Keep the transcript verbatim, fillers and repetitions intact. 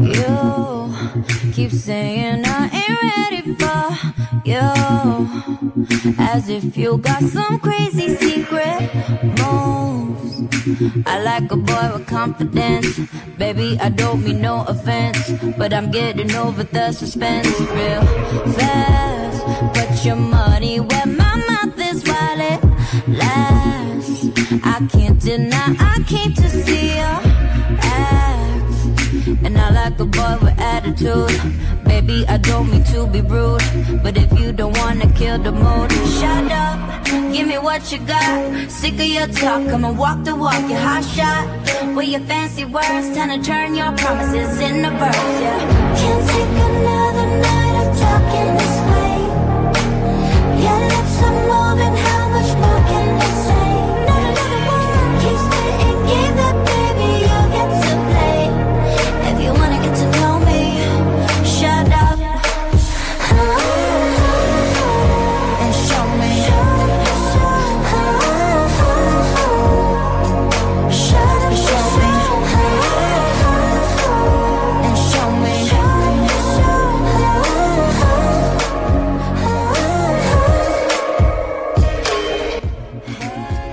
You keep saying I ain't ready for you, as if you got some crazy secret moves. I like a boy with confidence. Baby, I don't mean no offense, but I'm getting over the suspense real fast. Put your money where my mouth is while it lasts. I can't deny I came to see you act, and I like a boy with attitude. Baby, I don't mean to be rude, but if you don't wanna kill the mood, shut up, give me what you got. Sick of your talk, come and walk the walk, you hot shot. With your fancy words, time to turn your promises into verbs, yeah. Can't take another night of talking this way. Your lips are moving, how